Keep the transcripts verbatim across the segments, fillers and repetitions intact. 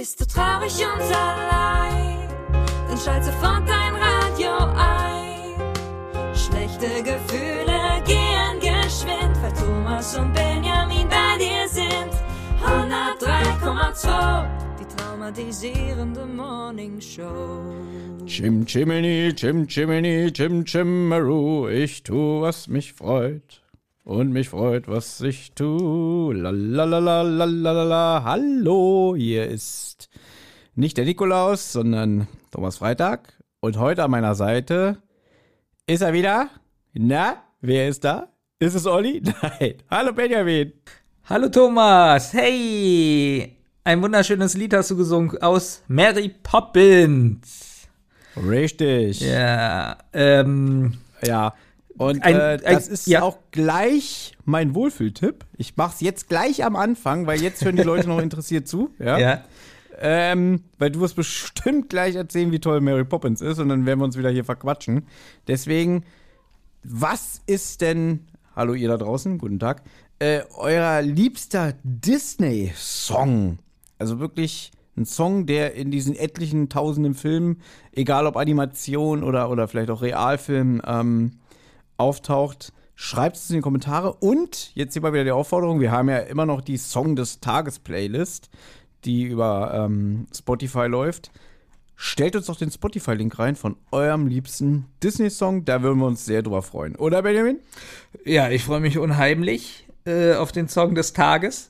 Bist du traurig und allein, dann schalt sofort dein Radio ein. Schlechte Gefühle gehen geschwind, weil Thomas und Benjamin bei dir sind. hundertdrei Komma zwei, die traumatisierende Morningshow. Chim Chimini, Chim Chimini, Chim Chimaru, ich tu, was mich freut. Und mich freut, was ich tu. Lalalala, hallo, hier ist nicht der Nikolaus, sondern Thomas Freitag. Und heute an meiner Seite ist er wieder. Na, wer ist da? Ist es Olli? Nein. Hallo Benjamin. Hallo Thomas. Hey. Ein wunderschönes Lied hast du gesungen aus Mary Poppins. Richtig. Ja. Ähm. Ja. Und Ein, äh, das ein, ist ja. auch gleich mein Wohlfühltipp. Ich mach's jetzt gleich am Anfang, weil jetzt hören die Leute noch interessiert zu. Ja. Ja. Ähm, weil du wirst bestimmt gleich erzählen, wie toll Mary Poppins ist und dann werden wir uns wieder hier verquatschen. Deswegen, was ist denn, hallo ihr da draußen, guten Tag, äh, euer liebster Disney-Song? Also wirklich ein Song, der in diesen etlichen tausenden Filmen, egal ob Animation oder, oder vielleicht auch Realfilm, ähm, auftaucht. Schreibt es in die Kommentare. Und jetzt hier mal wieder die Aufforderung, wir haben ja immer noch die Song des Tages Playlist, die über ähm, Spotify läuft. Stellt uns doch den Spotify-Link rein von eurem liebsten Disney-Song. Da würden wir uns sehr drüber freuen. Oder, Benjamin? Ja, ich freue mich unheimlich äh, auf den Song des Tages.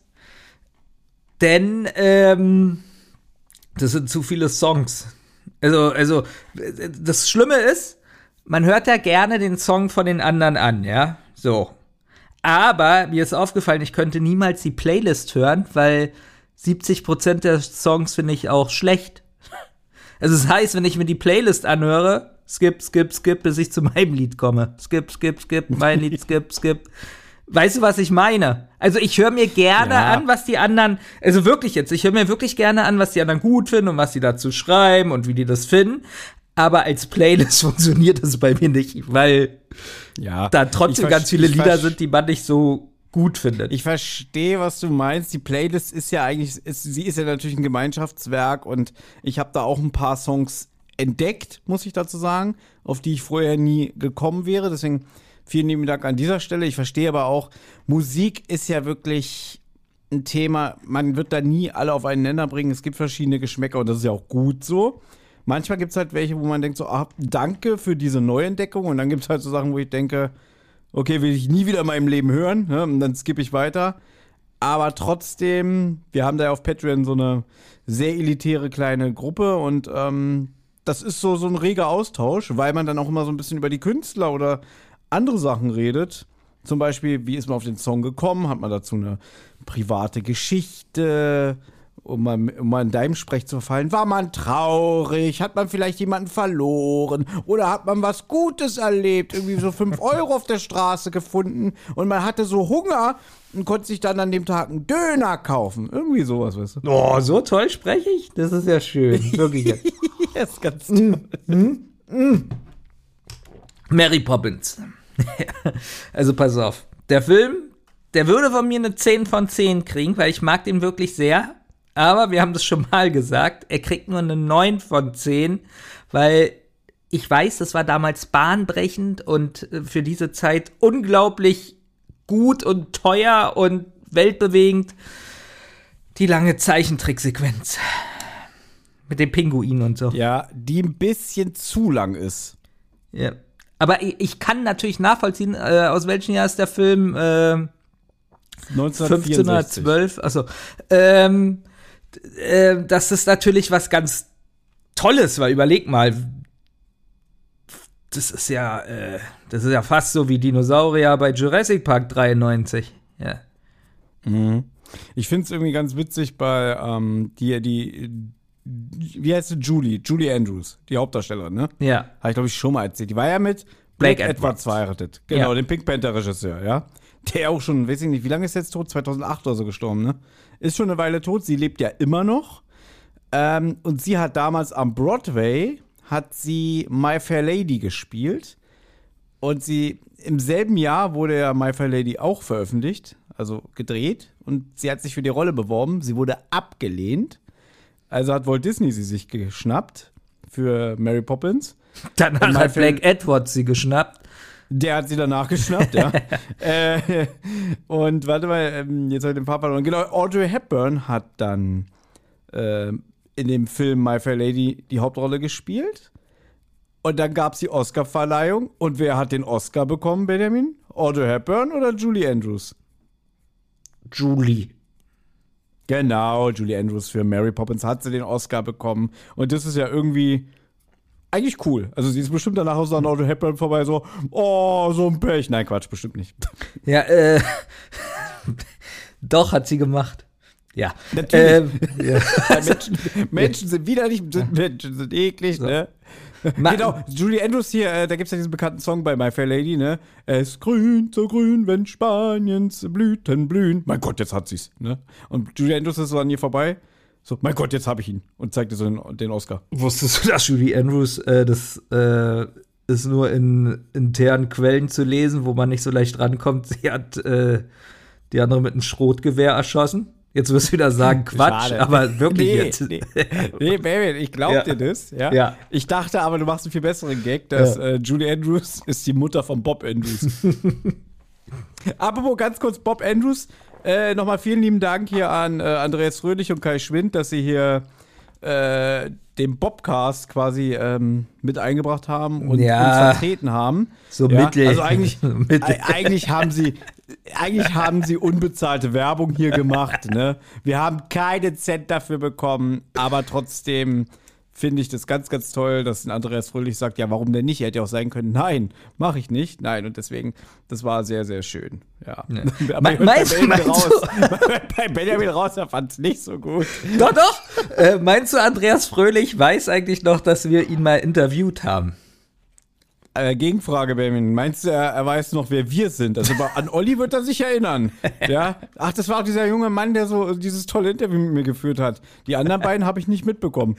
Denn ähm, das sind zu viele Songs. Also, also das Schlimme ist, man hört ja gerne den Song von den anderen an, ja, so. Aber mir ist aufgefallen, ich könnte niemals die Playlist hören, weil siebzig Prozent der Songs finde ich auch schlecht. Also das heißt, wenn ich mir die Playlist anhöre, skip, skip, skip, bis ich zu meinem Lied komme. Skip, skip, skip, mein Lied, skip, skip. Weißt du, was ich meine? Also ich höre mir gerne ja. an, was die anderen, also wirklich jetzt, ich höre mir wirklich gerne an, was die anderen gut finden und was die dazu schreiben und wie die das finden. Aber als Playlist funktioniert das bei mir nicht, weil ja, da trotzdem ganz viele Lieder sind, die man nicht so gut findet. Ich verstehe, was du meinst. Die Playlist ist ja eigentlich, ist, sie ist ja natürlich ein Gemeinschaftswerk und ich habe da auch ein paar Songs entdeckt, muss ich dazu sagen, auf die ich vorher nie gekommen wäre. Deswegen vielen lieben Dank an dieser Stelle. Ich verstehe aber auch, Musik ist ja wirklich ein Thema, man wird da nie alle auf einen Nenner bringen. Es gibt verschiedene Geschmäcker und das ist ja auch gut so. Manchmal gibt es halt welche, wo man denkt so, ah, danke für diese Neuentdeckung. Und dann gibt es halt so Sachen, wo ich denke, okay, will ich nie wieder in meinem Leben hören. Ne? Und dann skippe ich weiter. Aber trotzdem, wir haben da ja auf Patreon so eine sehr elitäre kleine Gruppe. Und ähm, das ist so, so ein reger Austausch, weil man dann auch immer so ein bisschen über die Künstler oder andere Sachen redet. Zum Beispiel, wie ist man auf den Song gekommen? Hat man dazu eine private Geschichte? Um mal, um mal in deinem Sprech zu verfallen, war man traurig? Hat man vielleicht jemanden verloren? Oder hat man was Gutes erlebt? Irgendwie so fünf Euro auf der Straße gefunden und man hatte so Hunger und konnte sich dann an dem Tag einen Döner kaufen. Irgendwie sowas, weißt du? Oh, so toll spreche ich? Das ist ja schön. Wirklich jetzt. Das ist ganz toll. Mm, mm, mm. Mary Poppins. Also pass auf. Der Film, der würde von mir eine zehn von zehn kriegen, weil ich mag den wirklich sehr. Aber wir haben das schon mal gesagt, er kriegt nur eine neun von zehn, weil ich weiß, das war damals bahnbrechend und für diese Zeit unglaublich gut und teuer und weltbewegend. Die lange Zeichentricksequenz mit dem Pinguin und so. Ja, die ein bisschen zu lang ist. Ja. Aber ich, ich kann natürlich nachvollziehen, äh, aus welchem Jahr ist der Film? Äh, fünfzehnhundertzwölf, also ähm, äh, das ist natürlich was ganz Tolles, weil überleg mal, das ist ja, äh, das ist ja fast so wie Dinosaurier bei Jurassic Park dreiundneunzig. Ja. Mhm. Ich finde es irgendwie ganz witzig bei ähm, die, die, wie heißt sie? Julie, Julie Andrews, die Hauptdarstellerin, ne? Ja. Habe ich, glaube ich, schon mal erzählt. Die war ja mit Blake Blake Edwards verheiratet. Genau, Ja. dem Pink Panther-Regisseur, ja. Der auch schon, weiß ich nicht, wie lange ist er jetzt tot? zweitausendacht oder so gestorben, ne? Ist schon eine Weile tot, sie lebt ja immer noch. Ähm, und sie hat damals am Broadway, hat sie My Fair Lady gespielt. Und sie, im selben Jahr wurde ja My Fair Lady auch veröffentlicht, also gedreht. Und sie hat sich für die Rolle beworben, sie wurde abgelehnt. Also hat Walt Disney sie sich geschnappt für Mary Poppins. Danach hat Blake Edwards sie geschnappt. Der hat sie danach geschnappt, ja. äh, und warte mal, jetzt habe ich den Paar verloren. Genau, Audrey Hepburn hat dann äh, in dem Film My Fair Lady die Hauptrolle gespielt. Und dann gab es die Oscar-Verleihung. Und wer hat den Oscar bekommen, Benjamin? Audrey Hepburn oder Julie Andrews? Julie. Genau, Julie Andrews für Mary Poppins hat sie den Oscar bekommen. Und das ist ja irgendwie eigentlich cool. Also sie ist bestimmt danach aus an Audrey Hepburn vorbei, so, oh, so ein Pech. Nein, Quatsch, bestimmt nicht. Ja, äh, doch, hat sie gemacht. Ja. Natürlich. Ähm, ja. Menschen, Menschen sind widerlich, sind Menschen sind eklig, so. Ne? Ma- genau, Julie Andrews hier, äh, da gibt es ja diesen bekannten Song bei My Fair Lady, ne? Es grünt so grün, wenn Spaniens Blüten blühen. Mein Gott, jetzt hat sie's, ne? Und Julie Andrews ist so an ihr vorbei. So, mein Gott, jetzt habe ich ihn. Und zeigte so den, den Oscar. Wusstest du, dass Julie Andrews, äh, das äh, ist nur in internen Quellen zu lesen, wo man nicht so leicht rankommt, sie hat äh, die andere mit einem Schrotgewehr erschossen? Jetzt wirst du wieder sagen, Quatsch, Schade. aber wirklich nee, jetzt. Nee, nee Baby, ich glaub Ja. dir das. Ja? Ja. Ich dachte aber, du machst einen viel besseren Gag, dass Ja. äh, Julie Andrews ist die Mutter von Bob Andrews. Apropos ganz kurz Bob Andrews, äh, nochmal vielen lieben Dank hier an äh, Andreas Fröhlich und Kai Schwind, dass sie hier äh, den Bobcast quasi ähm, mit eingebracht haben und Ja. uns vertreten haben. So ja? mittel. Also eigentlich, Mittel. äh, eigentlich haben sie eigentlich haben sie unbezahlte Werbung hier gemacht, ne? Wir haben keinen Cent dafür bekommen, aber trotzdem finde ich das ganz, ganz toll, dass ein Andreas Fröhlich sagt, ja, warum denn nicht? Er hätte ja auch sagen können, nein, mache ich nicht. Nein, und deswegen, das war sehr, sehr schön. Ja. Ja. Aber Me- bei meinst- Benjamin meinst raus, du- bei Benjamin raus, er fand es nicht so gut. Doch, doch. Äh, meinst du, Andreas Fröhlich weiß eigentlich noch, dass wir ihn mal interviewt haben? Äh, Gegenfrage, Benjamin. Meinst du, er, er weiß noch, wer wir sind? Also an Olli wird er sich erinnern. Ja? Ach, das war auch dieser junge Mann, der so dieses tolle Interview mit mir geführt hat. Die anderen beiden habe ich nicht mitbekommen.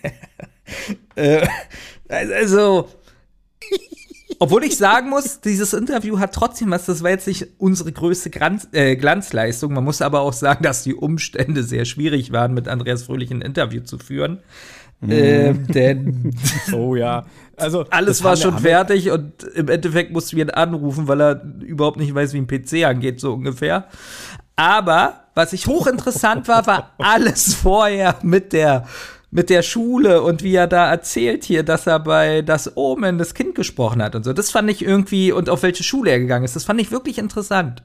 Äh, also, obwohl ich sagen muss, dieses Interview hat trotzdem was, das war jetzt nicht unsere größte Glanz, äh, Glanzleistung. Man muss aber auch sagen, dass die Umstände sehr schwierig waren, mit Andreas Fröhlich ein Interview zu führen. Mhm. Ähm, denn Oh ja. Also, alles das war haben wir- schon haben wir- fertig und im Endeffekt mussten wir ihn anrufen, weil er überhaupt nicht weiß, wie ein P C angeht, so ungefähr. Aber was ich hochinteressant war, war alles vorher mit der mit der Schule und wie er da erzählt hier, dass er bei Das Omen das Kind gesprochen hat und so. Das fand ich irgendwie, und auf welche Schule er gegangen ist, das fand ich wirklich interessant.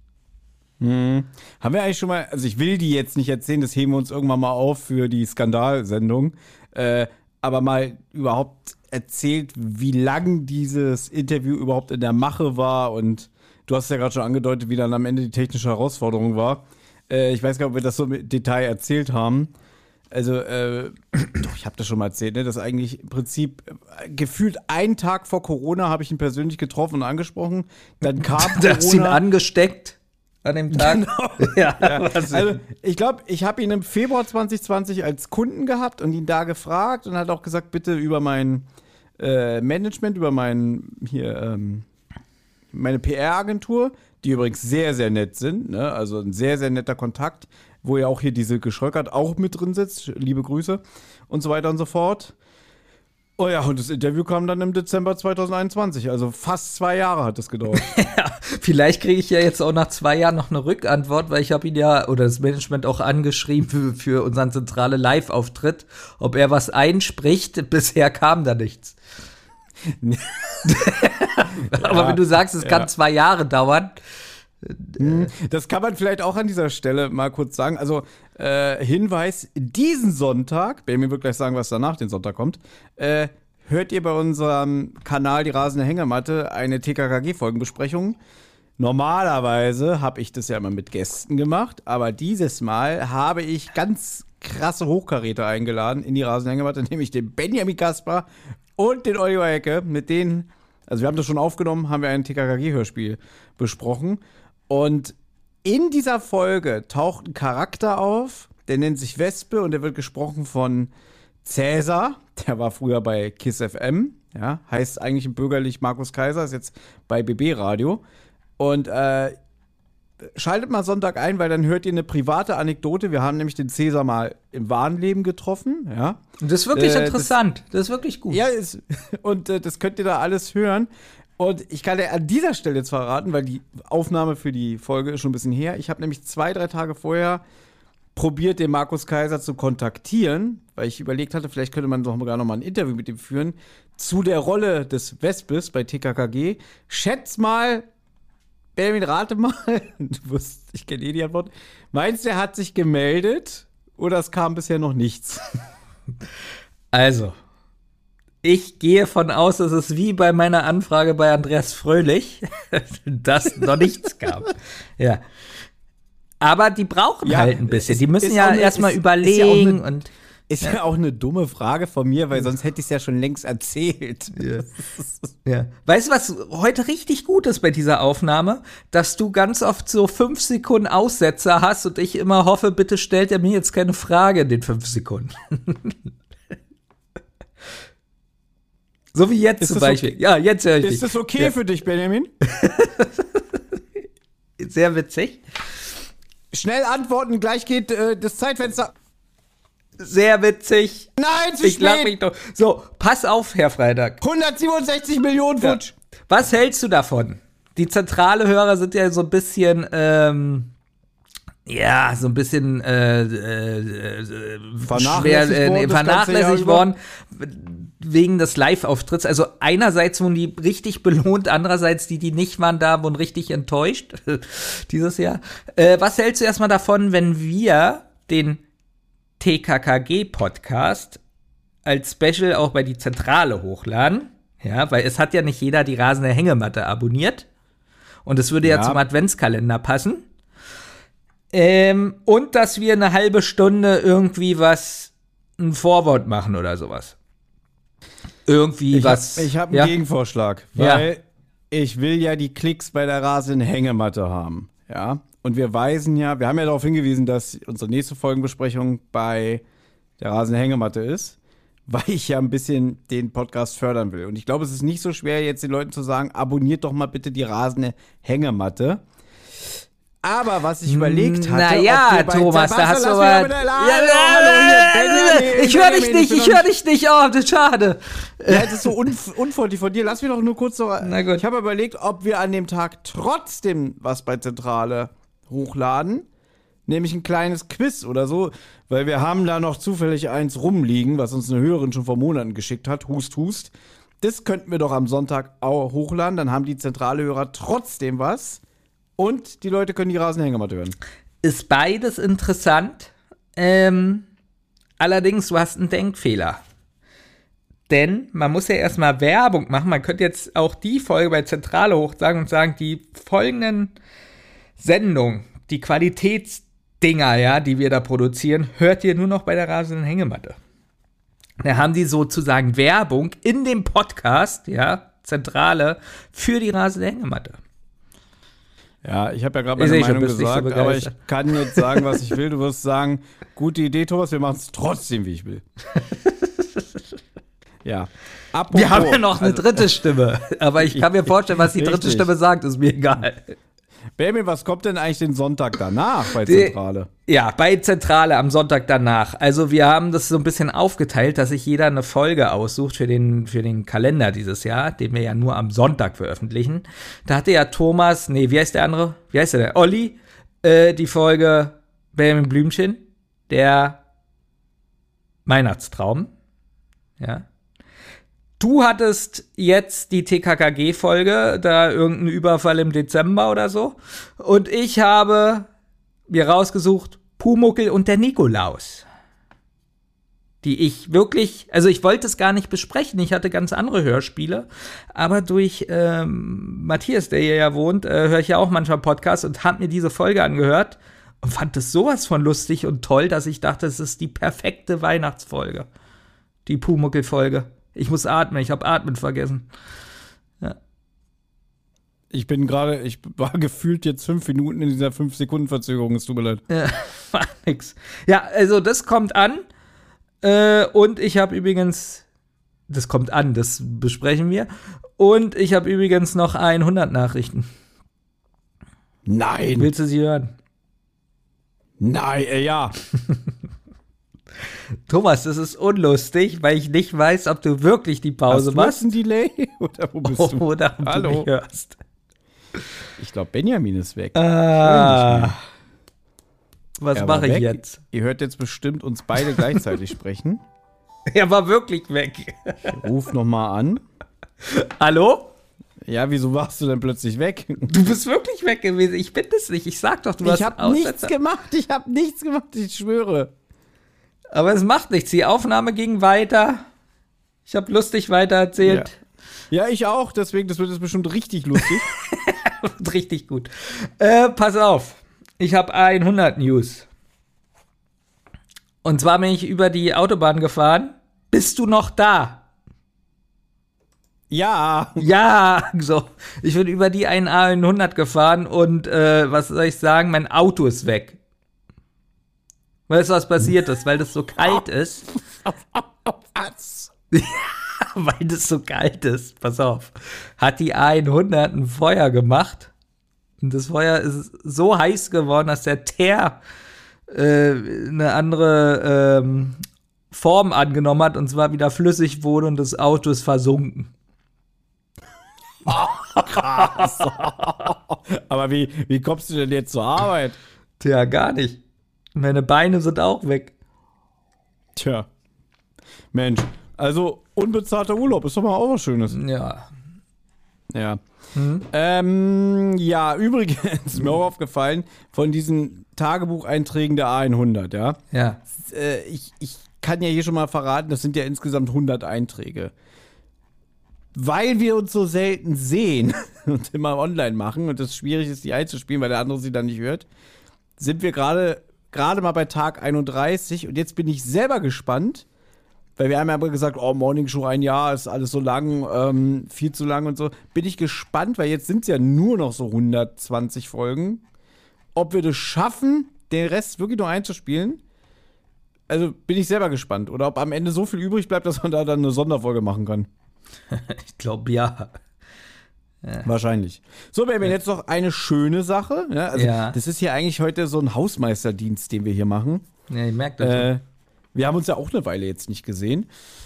Hm. Haben wir eigentlich schon mal, also ich will die jetzt nicht erzählen, das heben wir uns irgendwann mal auf für die Skandalsendung, äh, aber mal überhaupt erzählt, wie lang dieses Interview überhaupt in der Mache war, und du hast ja gerade schon angedeutet, wie dann am Ende die technische Herausforderung war. Äh, ich weiß gar nicht, ob wir das so im Detail erzählt haben. Also, äh, doch, ich habe das schon mal erzählt, ne? Das eigentlich im Prinzip äh, gefühlt einen Tag vor Corona habe ich ihn persönlich getroffen und angesprochen. Dann kam Da hast du ihn Corona. angesteckt an dem Tag. Genau. Ja, Ja, was- also ich glaube, ich habe ihn im Februar zwanzig zwanzig als Kunden gehabt und ihn da gefragt und hat auch gesagt, bitte über mein äh, Management, über mein hier ähm, meine P R-Agentur, die übrigens sehr, sehr nett sind, ne? Also ein sehr, sehr netter Kontakt, wo ja auch hier diese Geschröckert auch mit drin sitzt, liebe Grüße und so weiter und so fort. Oh ja, und das Interview kam dann im Dezember zwanzig einundzwanzig, also fast zwei Jahre hat das gedauert. Ja, vielleicht kriege ich ja jetzt auch nach zwei Jahren noch eine Rückantwort, weil ich habe ihn ja, oder das Management auch angeschrieben für, für unseren zentrale Live-Auftritt, ob er was einspricht. Bisher kam da nichts. Aber Ja, wenn du sagst, es kann ja. zwei Jahre dauern. Das kann man vielleicht auch an dieser Stelle mal kurz sagen. Also, äh, Hinweis, diesen Sonntag, Benjamin wird gleich sagen, was danach den Sonntag kommt, äh, hört ihr bei unserem Kanal Die rasende Hängematte eine T K K G-Folgenbesprechung. Normalerweise habe ich das ja immer mit Gästen gemacht, aber dieses Mal habe ich ganz krasse Hochkaräter eingeladen in die rasende Hängematte, nämlich den Benjamin Kasper und den Oliver Hecke. Mit denen, also wir haben das schon aufgenommen, haben wir ein T K K G-Hörspiel besprochen. Und in dieser Folge taucht ein Charakter auf, der nennt sich Wespe und der wird gesprochen von Cäsar. Der war früher bei KISS F M, ja, heißt eigentlich bürgerlich Markus Kaiser, ist jetzt bei B B Radio. Und äh, schaltet mal Sonntag ein, weil dann hört ihr eine private Anekdote. Wir haben nämlich den Cäsar mal im wahren Leben getroffen, ja. Und das ist wirklich Äh, interessant. Das, das ist wirklich gut. Ja, ist, und äh, das könnt ihr da alles hören. Und ich kann dir an dieser Stelle jetzt verraten, weil die Aufnahme für die Folge ist schon ein bisschen her. Ich habe nämlich zwei, drei Tage vorher probiert, den Markus Kaiser zu kontaktieren, weil ich überlegt hatte, vielleicht könnte man doch sogar noch mal ein Interview mit ihm führen, zu der Rolle des Wespes bei T K K G. Schätz mal, Benjamin, rate mal, du wirst, ich kenne eh die Antwort, meinst du, er hat sich gemeldet oder es kam bisher noch nichts? Also, ich gehe von aus, dass es wie bei meiner Anfrage bei Andreas Fröhlich, dass noch nichts kam. Ja. Aber die brauchen Ja, halt ein bisschen. es Die müssen ist ja auch eine- erstmal ist- ist überlegen ja auch eine- und Ist ja. auch eine dumme Frage von mir, weil sonst hätte ich es ja schon längst erzählt. ja. Weißt du, was heute richtig gut ist bei dieser Aufnahme? Dass du ganz oft so fünf Sekunden Aussetzer hast und ich immer hoffe, bitte stellt er mir jetzt keine Frage in den fünf Sekunden. So wie jetzt Ist zum das Beispiel. okay? Ja, jetzt höre ich dich. Ist das okay Ja. für dich, Benjamin? Sehr witzig. Schnell antworten, gleich geht äh, das Zeitfenster. Sehr witzig. Nein, zu Ich lach spät. mich doch. So, pass auf, Herr Freitag. hundertsiebenundsechzig Millionen Ja. Futsch. Was hältst du davon? Die zentrale Hörer sind ja so ein bisschen, ähm, ja, so ein bisschen äh, äh, äh, Vernachlässigt schwer, äh, worden nee, das ganze vernachlässigt Jahr worden wegen des Live-Auftritts. Also einerseits wurden die richtig belohnt, andererseits die, die nicht waren, da wurden richtig enttäuscht dieses Jahr. Äh, was hältst du erstmal davon, wenn wir den T K K G-Podcast als Special auch bei die Zentrale hochladen? Ja, weil es hat ja nicht jeder die rasende Hängematte abonniert. Und es würde ja, Ja. zum Adventskalender passen. Ähm, und dass wir eine halbe Stunde irgendwie was, ein Vorwort machen oder sowas. Irgendwie Ich was. habe hab einen ja? Gegenvorschlag, Ja. weil ich will ja die Klicks bei der rasenden Hängematte haben. Ja. Und wir weisen ja, wir haben ja darauf hingewiesen, dass unsere nächste Folgenbesprechung bei der rasenden Hängematte ist, weil ich ja ein bisschen den Podcast fördern will. Und ich glaube, es ist nicht so schwer, jetzt den Leuten zu sagen, abonniert doch mal bitte die rasende Hängematte. Aber was ich überlegt hatte, Naja, ob wir bei- Thomas, da Sebastian, hast du lass aber. mich doch mit der- Hallo, hallo, hier, Benjamin, Ich höre dich Benjamin, nicht, bin ich doch höre dich nicht. Oh, das ist schade. Ja, das ist so unf- unfreundlich von dir. Lass mich doch nur kurz so. Na gut. Ich habe überlegt, ob wir an dem Tag trotzdem was bei Zentrale hochladen. Nämlich ein kleines Quiz oder so. Weil wir haben da noch zufällig eins rumliegen, was uns eine Hörerin schon vor Monaten geschickt hat. Hust, hust. Das könnten wir doch am Sonntag auch hochladen. Dann haben die zentrale Hörer trotzdem was. Und die Leute können die Rasenhängematte hören. Ist beides interessant. Ähm, allerdings, du hast einen Denkfehler. Denn man muss ja erstmal Werbung machen. Man könnte jetzt auch die Folge bei Zentrale hochsagen und sagen, die folgenden Sendungen, die Qualitätsdinger, ja, die wir da produzieren, hört ihr nur noch bei der rasenden Hängematte. Da haben die sozusagen Werbung in dem Podcast, ja, Zentrale, für die rasende Hängematte. Ja, ich habe ja gerade Ich meine seh schon, Meinung bist nicht so gesagt, aber ich begeistert. kann jetzt sagen, was ich will. Du wirst sagen, gute Idee, Thomas, wir machen es trotzdem, wie ich will. Ja. Apropos, Wir haben ja noch eine also, dritte Stimme, aber ich kann mir vorstellen, was die dritte Richtig. Stimme sagt, ist mir egal. Baby, was kommt denn eigentlich den Sonntag danach bei Die- Zentrale? Ja, bei Zentrale am Sonntag danach. Also wir haben das so ein bisschen aufgeteilt, dass sich jeder eine Folge aussucht für den, für den Kalender dieses Jahr, den wir ja nur am Sonntag veröffentlichen. Da hatte ja Thomas, nee, wie heißt der andere? Wie heißt der denn? Olli, äh, die Folge Benjamin Blümchen, der Weihnachtstraum. Ja. Du hattest jetzt die T K K G-Folge, da irgendein Überfall im Dezember oder so. Und ich habe mir rausgesucht Pumuckl und der Nikolaus. Die ich wirklich, also ich wollte es gar nicht besprechen, ich hatte ganz andere Hörspiele, aber durch ähm, Matthias, der hier ja wohnt, äh, höre ich ja auch manchmal Podcasts und habe mir diese Folge angehört und fand es sowas von lustig und toll, dass ich dachte, es ist die perfekte Weihnachtsfolge. Die Pumuckl-Folge. Ich muss atmen, ich habe Atmen vergessen. Ich bin gerade, ich war gefühlt jetzt fünf Minuten in dieser fünf Sekunden Verzögerung, es tut mir leid. Ja, war nix. Ja, also das kommt an. Äh, und ich habe übrigens, das kommt an, das besprechen wir. Und ich habe übrigens noch hundert Nachrichten. Nein. Willst du sie hören? Nein, äh, ja. Thomas, das ist unlustig, weil ich nicht weiß, ob du wirklich die Pause Hast du machst. ein Delay? Oder wo bist du? Oder ob Hallo? du mich hörst. Ich glaube, Benjamin ist weg. Ah, was Er war mache ich weg. jetzt? Ihr hört jetzt bestimmt uns beide gleichzeitig sprechen. Er war wirklich weg. Ich ruf nochmal an. Hallo? Ja, wieso warst du denn plötzlich weg? Du bist wirklich weg gewesen. Ich bin das nicht. Ich sag doch, du hast Ich habe nichts gemacht. Ich habe nichts gemacht. Ich schwöre. Aber es macht nichts. Die Aufnahme ging weiter. Ich habe lustig weitererzählt. Ja, ich auch. Deswegen, das wird jetzt bestimmt richtig lustig. Richtig gut. Äh, pass auf. Ich habe hundert News. Und zwar bin ich über die Autobahn gefahren. Bist du noch da? Ja. Ja, so. Ich bin über die A hundert gefahren und äh, was soll ich sagen? Mein Auto ist weg. Weißt du, was passiert ist? Weil das so kalt ist. Was? Weil das so kalt ist. Pass auf. Hat die A hundert ein Feuer gemacht. Und das Feuer ist so heiß geworden, dass der Teer äh, eine andere ähm, Form angenommen hat und zwar wieder flüssig wurde und das Auto ist versunken. Krass. Aber wie, wie kommst du denn jetzt zur Arbeit? Tja, gar nicht. Meine Beine sind auch weg. Tja. Mensch, also unbezahlter Urlaub ist doch mal auch was Schönes. Ja. Ja. Hm? Ähm, ja, übrigens ist mir auch aufgefallen, von diesen Tagebucheinträgen der A hundert, ja. Ja. Äh, ich, ich kann ja hier schon mal verraten, das sind ja insgesamt hundert Einträge. Weil wir uns so selten sehen und immer online machen und es schwierig ist, die einzuspielen, weil der andere sie dann nicht hört, sind wir gerade gerade mal bei Tag einunddreißig und jetzt bin ich selber gespannt, weil wir haben ja immer gesagt, oh, Morning Show ein Jahr, ist alles so lang, ähm, viel zu lang und so. Bin ich gespannt, weil jetzt sind es ja nur noch so hundertzwanzig Folgen, ob wir das schaffen, den Rest wirklich noch einzuspielen. Also bin ich selber gespannt. Oder ob am Ende so viel übrig bleibt, dass man da dann eine Sonderfolge machen kann. Ich glaube, ja. Ja. Wahrscheinlich. So, wir haben jetzt noch eine schöne Sache. Ja, also Ja. Das ist hier eigentlich heute so ein Hausmeisterdienst, den wir hier machen. Ja, ich merke das. Äh, wir haben uns ja auch eine Weile jetzt nicht gesehen.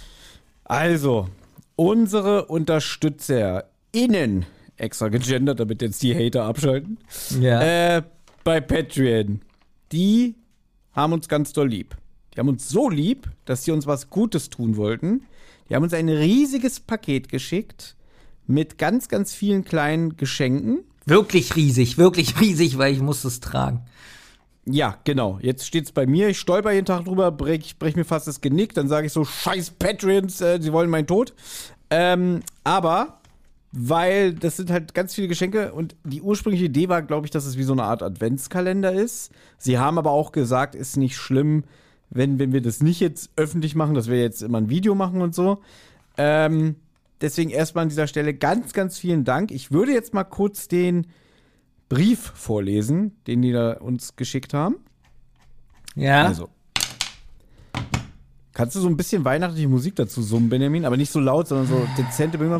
Also, unsere UnterstützerInnen, extra gegendert, damit jetzt die Hater abschalten, ja. äh, bei Patreon, die haben uns ganz doll lieb. Die haben uns so lieb, dass sie uns was Gutes tun wollten. Die haben uns ein riesiges Paket geschickt mit ganz, ganz vielen kleinen Geschenken. Wirklich riesig, wirklich riesig, weil ich muss es tragen. Ja, genau. Jetzt steht's bei mir. Ich stolper jeden Tag drüber, brech, brech mir fast das Genick. Dann sage ich so, scheiß Patreons, äh, sie wollen meinen Tod. Ähm, aber, weil das sind halt ganz viele Geschenke und die ursprüngliche Idee war, glaube ich, dass es wie so eine Art Adventskalender ist. Sie haben aber auch gesagt, ist nicht schlimm, wenn, wenn wir das nicht jetzt öffentlich machen, dass wir jetzt immer ein Video machen und so. Ähm, deswegen erstmal an dieser Stelle ganz, ganz vielen Dank. Ich würde jetzt mal kurz den Brief vorlesen, den die da uns geschickt haben. Ja. Also. Kannst du so ein bisschen weihnachtliche Musik dazu summen, Benjamin? Aber nicht so laut, sondern so dezente Bilder.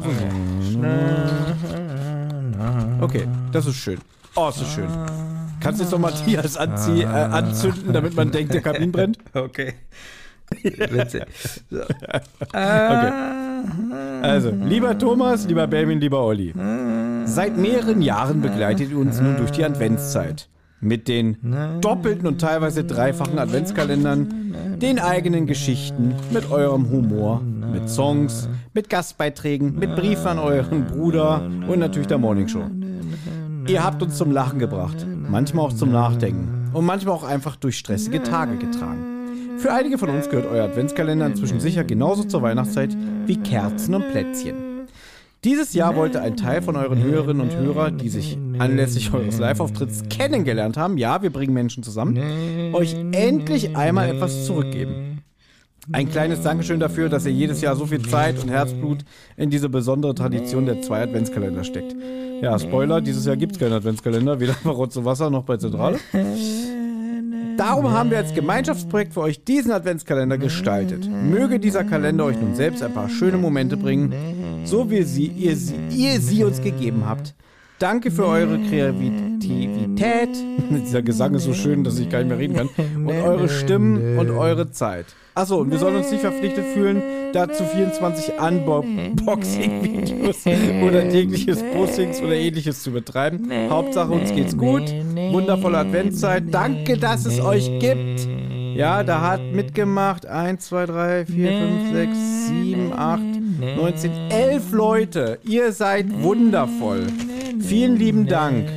Okay, das ist schön. Oh, ist das schön. Kannst du jetzt noch Matthias anzie- äh, anzünden, damit man denkt, der Kamin brennt? Okay. Witzig. So. Okay. Also, lieber Thomas, lieber Benjamin, lieber Olli. Seit mehreren Jahren begleitet ihr uns nun durch die Adventszeit. Mit den doppelten und teilweise dreifachen Adventskalendern, den eigenen Geschichten, mit eurem Humor, mit Songs, mit Gastbeiträgen, mit Briefen an euren Bruder und natürlich der Morningshow. Ihr habt uns zum Lachen gebracht, manchmal auch zum Nachdenken und manchmal auch einfach durch stressige Tage getragen. Für einige von uns gehört euer Adventskalender inzwischen sicher genauso zur Weihnachtszeit wie Kerzen und Plätzchen. Dieses Jahr wollte ein Teil von euren Hörerinnen und Hörern, die sich anlässlich eures Live-Auftritts kennengelernt haben, ja, wir bringen Menschen zusammen, euch endlich einmal etwas zurückgeben. Ein kleines Dankeschön dafür, dass ihr jedes Jahr so viel Zeit und Herzblut in diese besondere Tradition der zwei Adventskalender steckt. Ja, Spoiler, dieses Jahr gibt es keinen Adventskalender, weder bei Rotz und Wasser noch bei Zentrale. Darum haben wir als Gemeinschaftsprojekt für euch diesen Adventskalender gestaltet. Möge dieser Kalender euch nun selbst ein paar schöne Momente bringen, so wie sie, ihr, sie, ihr sie uns gegeben habt. Danke für eure Kreativität. Dieser Gesang ist so schön, dass ich gar nicht mehr reden kann. Und eure Stimmen und eure Zeit. Achso, und wir sollen uns nicht verpflichtet fühlen, dazu vierundzwanzig Unboxing-Videos oder tägliches Postings oder ähnliches zu betreiben. Hauptsache, uns geht's gut. Wundervolle Adventszeit. Danke, dass es euch gibt. Ja, da hat mitgemacht eins, zwei, drei, vier, fünf, sechs, sieben, acht, neunzehn, elf Leute. Ihr seid wundervoll. Vielen lieben Dank.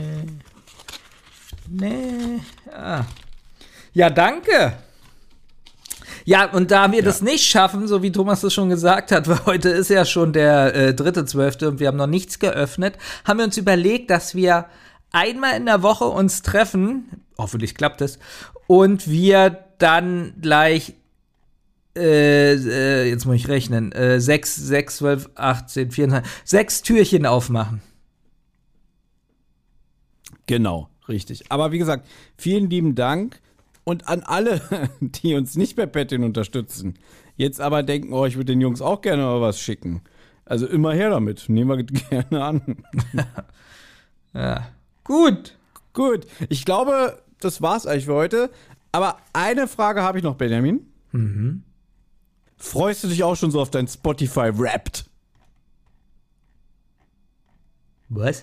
Ah. Ja, danke. Ja, und da wir Ja. das nicht schaffen, so wie Thomas das schon gesagt hat, weil heute ist ja schon der äh, dritte Zwölfte und wir haben noch nichts geöffnet, haben wir uns überlegt, dass wir einmal in der Woche uns treffen, hoffentlich klappt es, und wir dann gleich, äh, äh, jetzt muss ich rechnen, äh, sechs, sechs, zwölf, achtzehn, vierundzwanzig, sechs Türchen aufmachen. Genau, richtig. Aber wie gesagt, vielen lieben Dank. Und an alle, die uns nicht per Patreon unterstützen, jetzt aber denken, oh, ich würde den Jungs auch gerne mal was schicken. Also immer her damit. Nehmen wir gerne an. Ja. Gut. Gut, ich glaube, das war's eigentlich für heute. Aber eine Frage habe ich noch, Benjamin. Mhm. Freust du dich auch schon so auf dein Spotify Wrapped? Was?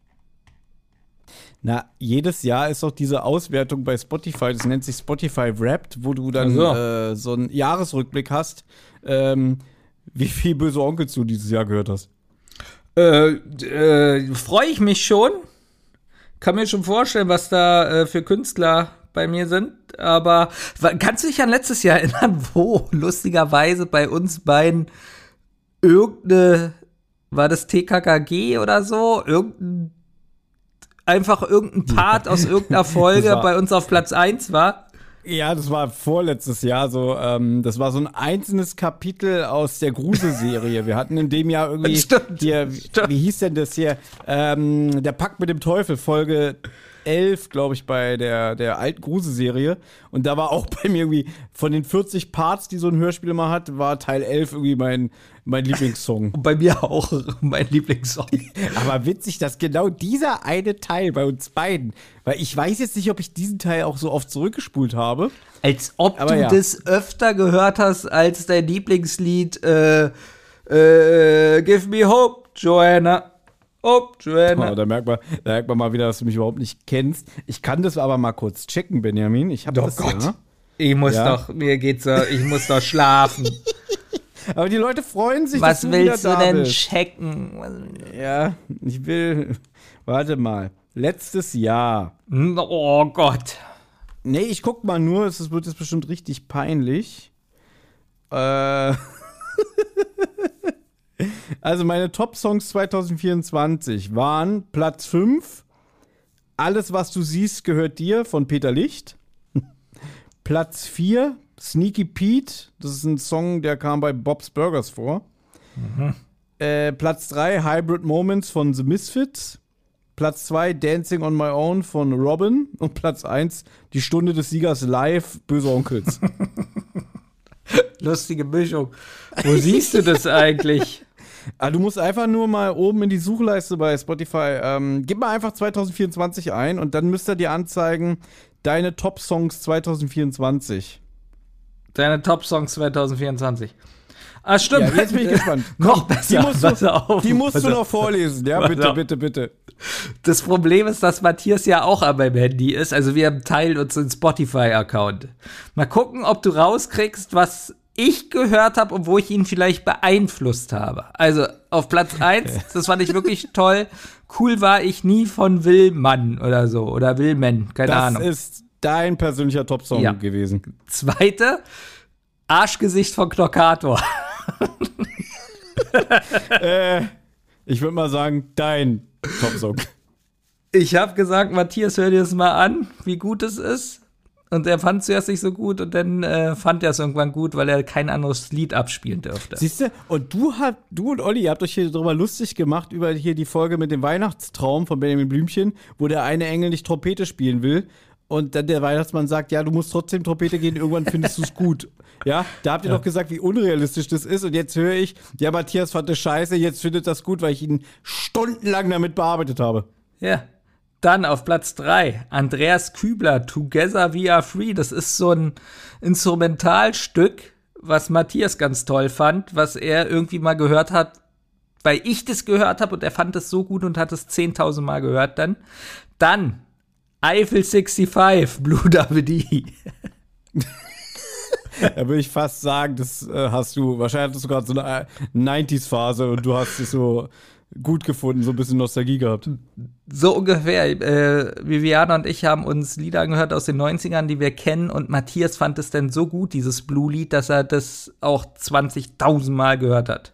Na, jedes Jahr ist doch diese Auswertung bei Spotify, das nennt sich Spotify Wrapped, wo du dann Ach so. äh, so einen Jahresrückblick hast, ähm, wie viel Böse Onkels du dieses Jahr gehört hast. Äh, äh, freue ich mich schon. Kann mir schon vorstellen, was da äh, für Künstler bei mir sind. Aber wa- kannst du dich an letztes Jahr erinnern, wo lustigerweise bei uns beiden irgendeine, war das T K K G oder so, irgendein einfach irgendein Part aus irgendeiner Folge war- bei uns auf Platz eins war? Ja, das war vorletztes Jahr so, ähm, das war so ein einzelnes Kapitel aus der Gruselserie. Wir hatten in dem Jahr irgendwie, Stimmt, hier, stimmt. wie hieß denn das hier, ähm, der Pakt mit dem Teufel, Folge elf, glaube ich, bei der, der alten Gruselserie. Und da war auch bei mir irgendwie, von den vierzig Parts, die so ein Hörspiel immer hat, war Teil elf irgendwie mein, mein Lieblingssong. Und bei mir auch mein Lieblingssong. Aber witzig, dass genau dieser eine Teil bei uns beiden, weil ich weiß jetzt nicht, ob ich diesen Teil auch so oft zurückgespult habe. Als ob Aber du ja. das öfter gehört hast als dein Lieblingslied äh, äh, Give Me Hope, Joanna. Hope, Joanna. Oh, da, merkt man, da merkt man mal wieder, dass du mich überhaupt nicht kennst. Ich kann das aber mal kurz checken, Benjamin. Ich habe Oh das Gott. ja. Ich muss Ja. doch, mir geht's so, ich muss doch schlafen. Aber die Leute freuen sich, Was dass du willst du wieder da denn bist. checken? Ja, ich will. Warte mal. Letztes Jahr. Oh Gott. Nee, ich guck mal nur, es wird jetzt bestimmt richtig peinlich. Äh. Also meine Top-Songs zwanzig vierundzwanzig waren Platz fünf, Alles, was du siehst, gehört dir von Peter Licht. Platz vier, Sneaky Pete, das ist ein Song, der kam bei Bob's Burgers vor. Mhm. Äh, Platz drei, Hybrid Moments von The Misfits. Platz zwei, Dancing on My Own von Robin. Und Platz eins, Die Stunde des Siegers live, Böse Onkels. Lustige Mischung. Wo siehst du das eigentlich? Ah, du musst einfach nur mal oben in die Suchleiste bei Spotify, ähm, gib mal einfach zwanzig vierundzwanzig ein und dann müsst ihr dir anzeigen, deine Top-Songs zwanzig vierundzwanzig. Deine Top-Songs zwanzig vierundzwanzig. Ah, stimmt. Ja, jetzt bin ich gespannt. Noch besser. Die musst du, Pass auf. die musst Pass du auf. noch vorlesen, ja? Pass Bitte, auf. bitte, bitte. Das Problem ist, dass Matthias ja auch an meinem Handy ist. Also wir teilen uns einen Spotify-Account. Mal gucken, ob du rauskriegst, was ich gehört habe und wo ich ihn vielleicht beeinflusst habe. Also auf Platz eins, das fand ich wirklich toll. Cool war ich nie von Willmann oder so. Oder Willman, keine Das Ahnung. ist dein persönlicher Top-Song Ja. gewesen. Zweite, Arschgesicht von Knockator. äh, ich würde mal sagen, dein Top-Song. Ich habe gesagt, Matthias, hör dir das mal an, wie gut es ist. Und er fand es zuerst nicht so gut und dann äh, fand er es irgendwann gut, weil er kein anderes Lied abspielen dürfte. Siehst du, und du, hat, du und Olli, ihr habt euch hier drüber lustig gemacht, über hier die Folge mit dem Weihnachtstraum von Benjamin Blümchen, wo der eine Engel nicht Trompete spielen will. Und dann der Weihnachtsmann sagt, ja, du musst trotzdem Trompete gehen, irgendwann findest du es gut. Ja, da habt ihr Ja. doch gesagt, wie unrealistisch das ist. Und jetzt höre ich, ja, Matthias fand das scheiße, jetzt findet das gut, weil ich ihn stundenlang damit bearbeitet habe. Ja. Dann auf Platz drei, Andreas Kübler, Together We Are Free. Das ist so ein Instrumentalstück, was Matthias ganz toll fand, was er irgendwie mal gehört hat, weil ich das gehört habe und er fand es so gut und hat es zehntausend Mal gehört dann. Dann Eiffel fünfundsechzig, Blue Double D. Da würde ich fast sagen, das äh, hast du, wahrscheinlich hattest du gerade so eine neunziger-Phase und du hast es so gut gefunden, so ein bisschen Nostalgie gehabt. So ungefähr. Äh, Viviana und ich haben uns Lieder angehört aus den neunzigern, die wir kennen, und Matthias fand es denn so gut, dieses Blue-Lied, dass er das auch zwanzigtausend Mal gehört hat.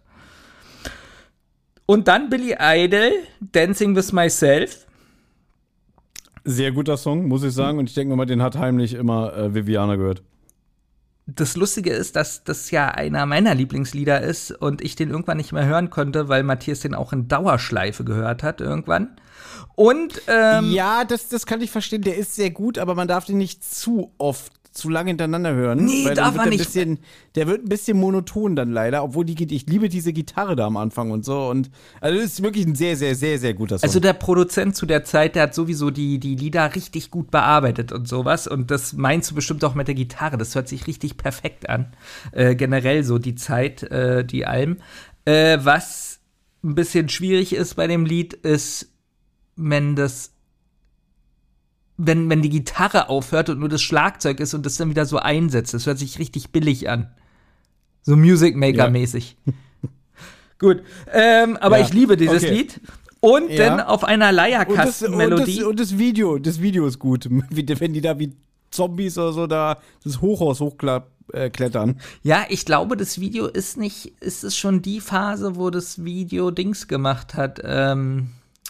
Und dann Billy Idol, Dancing with Myself. Sehr guter Song, muss ich sagen. Und ich denke mal, den hat heimlich immer äh, Viviana gehört. Das Lustige ist, dass das ja einer meiner Lieblingslieder ist und ich den irgendwann nicht mehr hören konnte, weil Matthias den auch in Dauerschleife gehört hat irgendwann. Und ähm, ja, das, das kann ich verstehen. Der ist sehr gut, aber man darf den nicht zu oft, zu lange hintereinander hören. Nee, weil darf dann wird man der nicht. Bisschen, der wird ein bisschen monoton dann leider, obwohl die, ich liebe diese Gitarre da am Anfang und so. Und also das ist wirklich ein sehr, sehr, sehr, sehr guter Song. Also der Produzent zu der Zeit, der hat sowieso die, die Lieder richtig gut bearbeitet und sowas. Und das meinst du bestimmt auch mit der Gitarre. Das hört sich richtig perfekt an. Äh, generell so die Zeit, äh, die Alben. Äh, was ein bisschen schwierig ist bei dem Lied, ist, wenn das Wenn, wenn die Gitarre aufhört und nur das Schlagzeug ist und das dann wieder so einsetzt. Das hört sich richtig billig an. So Music Maker-mäßig. Ja. Gut. Ähm, aber ja. ich liebe dieses okay. Lied. Und ja. dann auf einer Leierkastenmelodie. Und, und, das, und das Video, das Video ist gut. Wenn die da wie Zombies oder so da das Hochhaus hochklettern. Ja, ich glaube, das Video ist nicht, ist es schon die Phase, wo das Video Dings gemacht hat, ähm,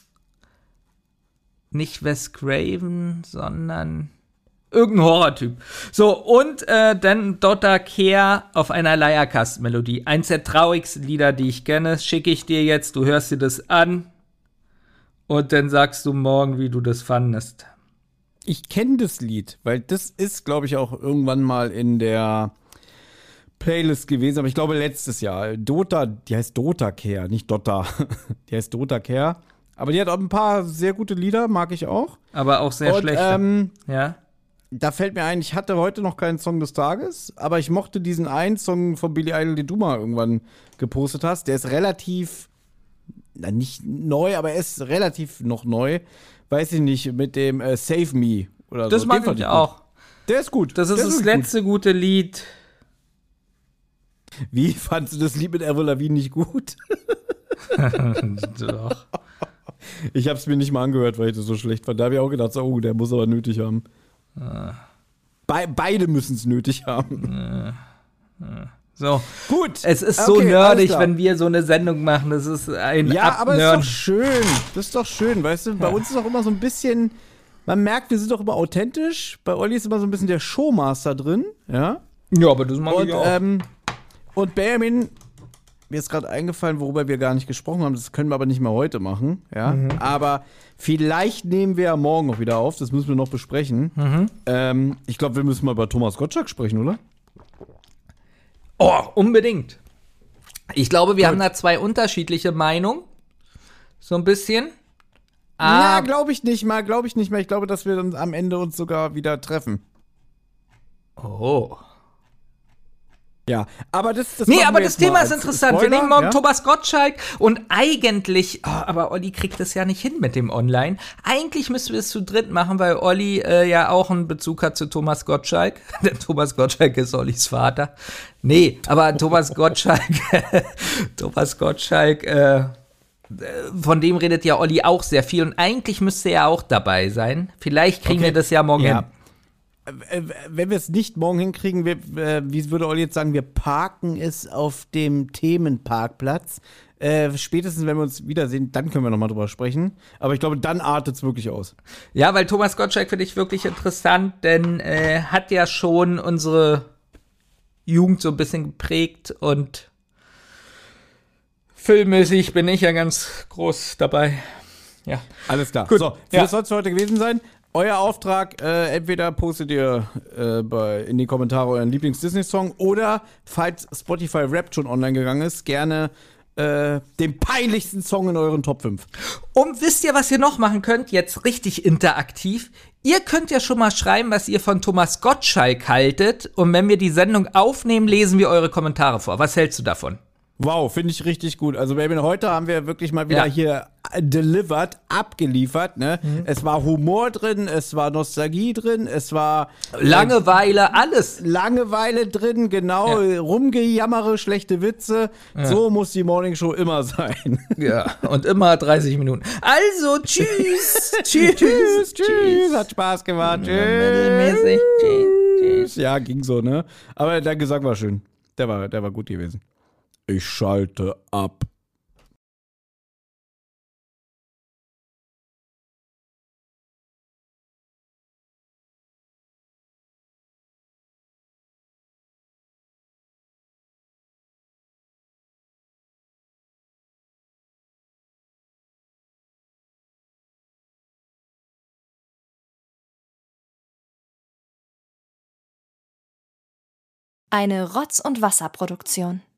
nicht Wes Craven, sondern irgendein Horrortyp. So, und äh, dann Dotta Kehr auf einer Leierkastenmelodie. Eins der traurigsten Lieder, die ich kenne, schicke ich dir jetzt, du hörst dir das an und dann sagst du morgen, wie du das fandest. Ich kenne das Lied, weil das ist, glaube ich, auch irgendwann mal in der Playlist gewesen, aber ich glaube letztes Jahr. Dota, die heißt Dotta Kehr, nicht Dotta. Die heißt Dotta Kehr. Aber die hat auch ein paar sehr gute Lieder, mag ich auch. Aber auch sehr und, schlechte. Ähm, ja. Da fällt mir ein, ich hatte heute noch keinen Song des Tages, aber ich mochte diesen einen Song von Billy Idol, den du mal irgendwann gepostet hast. Der ist relativ, na nicht neu, aber er ist relativ noch neu. Weiß ich nicht, mit dem äh, Save Me oder das so. Das mag ich auch. Der ist gut. Das ist Der das ist letzte gut. gute Lied. Wie, fandst du das Lied mit Avril Lavigne nicht gut? Doch. Ich hab's mir nicht mal angehört, weil ich das so schlecht fand. Da habe ich auch gedacht, oh, der muss aber nötig haben. Ah. Be- beide müssen es nötig haben. Ah. Ah. So. Gut. Es ist so okay, nerdig, wenn wir so eine Sendung machen. Das ist ein Ja, aber Abnörden. ist doch schön. Das ist doch schön, weißt du? Bei uns ist auch immer so ein bisschen, man merkt, wir sind doch immer authentisch. Bei Olli ist immer so ein bisschen der Showmaster drin, ja? Ja, aber das mag Und, ich auch. ähm, und Benjamin, mir ist gerade eingefallen, worüber wir gar nicht gesprochen haben. Das können wir aber nicht mehr heute machen, ja? Mhm. Aber vielleicht nehmen wir ja morgen noch wieder auf. Das müssen wir noch besprechen. Mhm. Ähm, ich glaube, wir müssen mal über Thomas Gottschalk sprechen, oder? Oh, unbedingt. Ich glaube, wir Gut. haben da zwei unterschiedliche Meinungen. So ein bisschen. Ja, Ah, glaube ich nicht mal, glaube ich nicht mehr. Ich glaube, dass wir dann am Ende uns sogar wieder treffen. oh. Ja, aber das, das Nee, machen aber wir das jetzt mal Thema ist als interessant. Spoiler, wir nehmen morgen ja? Thomas Gottschalk und eigentlich, oh, aber Olli kriegt das ja nicht hin mit dem Online. Eigentlich müssen wir es zu dritt machen, weil Olli äh, ja auch einen Bezug hat zu Thomas Gottschalk. Denn Thomas Gottschalk ist Ollis Vater. Nee, aber Thomas Gottschalk, Thomas Gottschalk, äh, von dem redet ja Olli auch sehr viel und eigentlich müsste er auch dabei sein. Vielleicht kriegen Okay. wir das ja morgen Ja. hin. Äh, Wenn wir es nicht morgen hinkriegen, wir, äh, wie würde Olli jetzt sagen, wir parken es auf dem Themenparkplatz. Äh, spätestens, wenn wir uns wiedersehen, dann können wir nochmal drüber sprechen. Aber ich glaube, dann artet es wirklich aus. Ja, weil Thomas Gottschalk finde ich wirklich interessant, denn äh, hat ja schon unsere Jugend so ein bisschen geprägt und filmmäßig bin ich ja ganz groß dabei. Ja. Alles klar. Gut. So, Ja. das soll es heute gewesen sein. Euer Auftrag, äh, entweder postet ihr äh, bei, in die Kommentare euren Lieblings-Disney-Song oder, falls Spotify Wrapped schon online gegangen ist, gerne äh, den peinlichsten Song in euren Top fünf. Und wisst ihr, was ihr noch machen könnt? Jetzt richtig interaktiv. Ihr könnt ja schon mal schreiben, was ihr von Thomas Gottschalk haltet. Und wenn wir die Sendung aufnehmen, lesen wir eure Kommentare vor. Was hältst du davon? Wow, finde ich richtig gut. Also, Baby, heute haben wir wirklich mal wieder Ja. hier delivered, abgeliefert. Ne? Mhm. Es war Humor drin, es war Nostalgie drin, es war Langeweile, alles. Langeweile drin, genau, Ja. Rumgejammere, schlechte Witze. So muss die Morningshow immer sein. Ja, und immer dreißig Minuten. Also, tschüss. tschüss. tschüss, tschüss, hat Spaß gemacht. Tschüss. Mittelmäßig. Tschüss. Tschüss. Ja, ging so, ne? Aber der Gesang war schön. Der war, der war gut gewesen. Ich schalte ab. Eine Rotz- und Wasserproduktion.